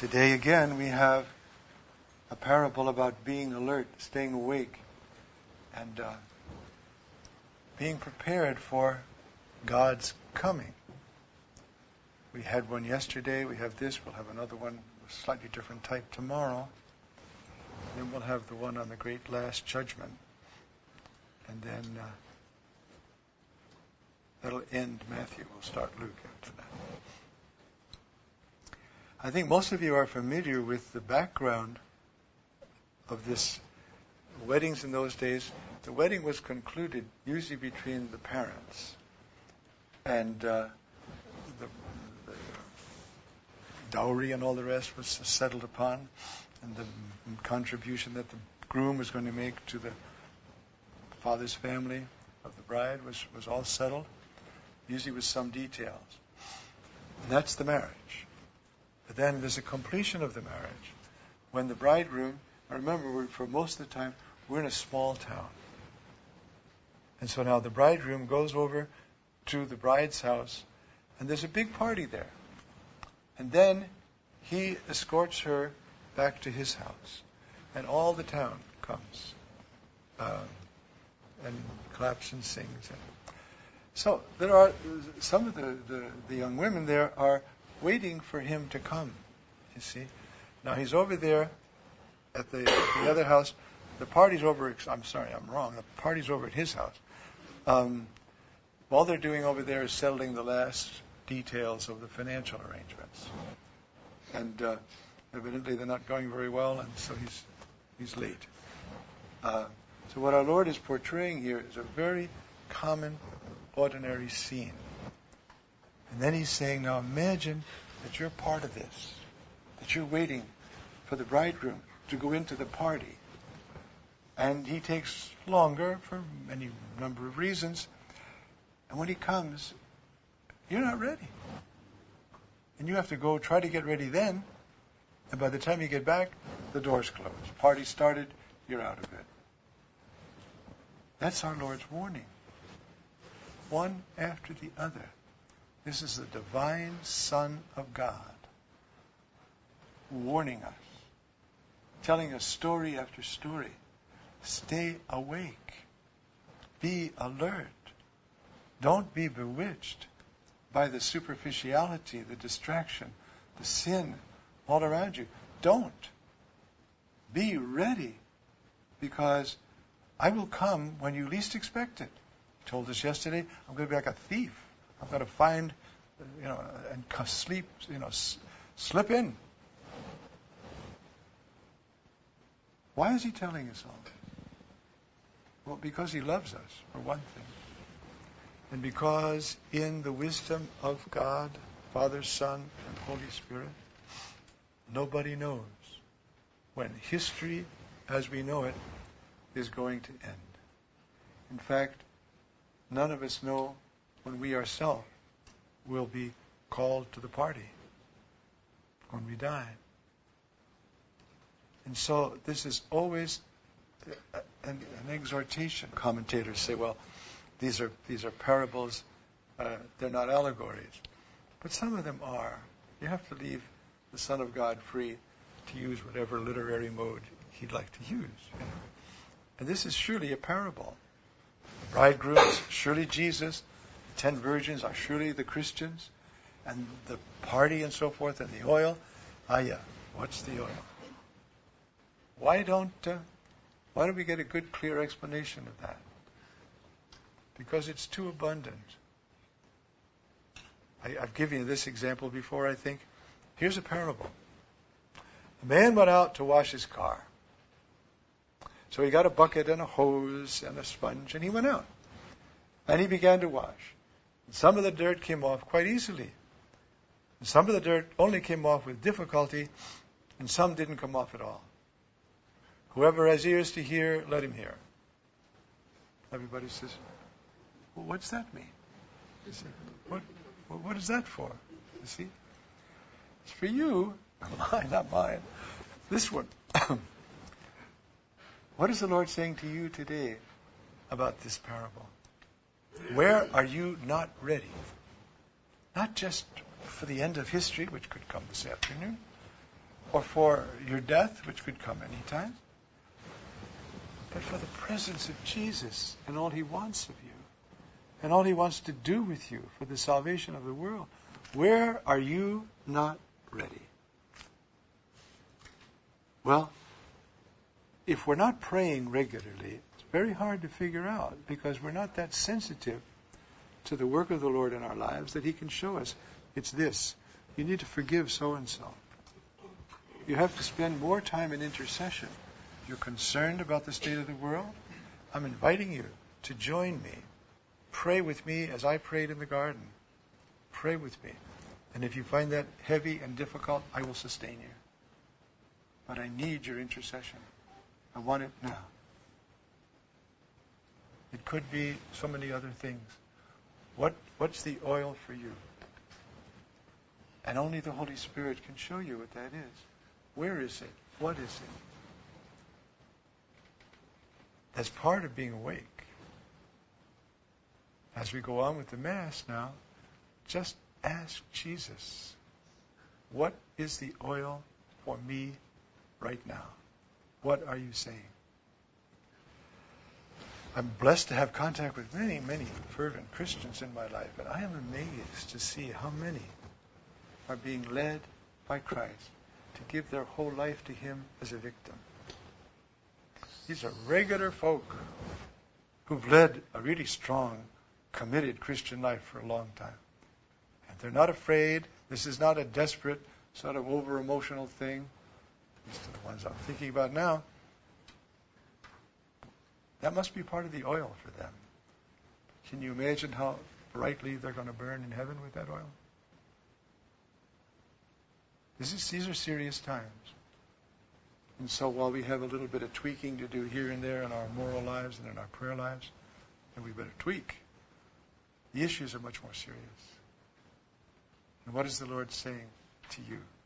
Today again we have a parable about being alert, staying awake, and being prepared for God's coming. We had one yesterday, we have this, we'll have another one, a slightly different type tomorrow. Then we'll have the one on the great last judgment. And then that'll end Matthew. We'll start Luke after that. I think most of you are familiar with the background of this. Weddings in those days, the wedding was concluded usually between the parents. And the dowry and all the rest was settled upon. And the contribution that the groom was going to make to the father's family of the bride was all settled, usually with some details. And that's the marriage. But then there's a completion of the marriage when the bridegroom, I remember for most of the time, we're in a small town. And so now the bridegroom goes over to the bride's house, and there's a big party there. And then he escorts her back to his house. And all the town comes and claps and sings. So there are some of the young women there are waiting for him to come, you see. Now he's over there at the other house. The party's over, I'm sorry, I'm wrong. The party's over at his house. All they're doing over there is settling the last details of the financial arrangements. And evidently they're not going very well, and so he's late. So what our Lord is portraying here is a very common, ordinary scene. And then he's saying, now imagine that you're part of this, that you're waiting for the bridegroom to go into the party. And he takes longer for any number of reasons. And when he comes, you're not ready. And you have to go try to get ready then. And by the time you get back, the door's closed. Party started, you're out of it. That's our Lord's warning. One after the other. This is the divine Son of God warning us, telling us story after story. Stay awake. Be alert. Don't be bewitched by the superficiality, the distraction, the sin all around you. Don't. Be ready, because I will come when you least expect it. He told us yesterday, I'm going to be like a thief. I'm going to find, and slip in. Why is he telling us all? Well, because he loves us, for one thing. And because in the wisdom of God, Father, Son, and Holy Spirit, nobody knows when history as we know it is going to end. In fact, none of us know when we ourselves will be called to the party, when we die. And so this is always an exhortation. Commentators say, well, these are parables, they're not allegories. But some of them are. You have to leave the Son of God free to use whatever literary mode he'd like to use. And this is surely a parable. The bridegroom is surely Jesus. The 10 virgins are surely the Christians. And the party and so forth, and the oil. What's the oil? Why don't we get a good, clear explanation of that? Because it's too abundant. I've given you this example before, I think. Here's a parable. A man went out to wash his car. So he got a bucket and a hose and a sponge, and he went out. And he began to wash. And some of the dirt came off quite easily. And some of the dirt only came off with difficulty, and some didn't come off at all. Whoever has ears to hear, let him hear. Everybody says, well, what's that mean? You see, what is that for? You see? It's for you, not mine. This one. What is the Lord saying to you today about this parable? Where are you not ready? Not just for the end of history, which could come this afternoon, or for your death, which could come any time, but for the presence of Jesus and all He wants of you and all He wants to do with you for the salvation of the world. Where are you not ready? Well, if we're not praying regularly, it's very hard to figure out because we're not that sensitive to the work of the Lord in our lives that He can show us. It's this. You need to forgive so-and-so. You have to spend more time in intercession. You're concerned about the state of the world? I'm inviting you to join me. Pray with me as I prayed in the garden. Pray with me. And if you find that heavy and difficult, I will sustain you. But I need your intercession. I want it now. It could be so many other things. What's the oil for you? And only the Holy Spirit can show you what that is. Where is it? What is it? That's part of being awake. As we go on with the Mass now, just ask Jesus, what is the oil for me right now? What are you saying? I'm blessed to have contact with many, many fervent Christians in my life, but I am amazed to see how many are being led by Christ to give their whole life to Him as a victim. These are regular folk who've led a really strong, committed Christian life for a long time. And they're not afraid. This is not a desperate, sort of over-emotional thing. These are the ones I'm thinking about now. That must be part of the oil for them. Can you imagine how brightly they're going to burn in heaven with that oil? These are serious times. And so while we have a little bit of tweaking to do here and there in our moral lives and in our prayer lives, and we better tweak, the issues are much more serious. And what is the Lord saying to you?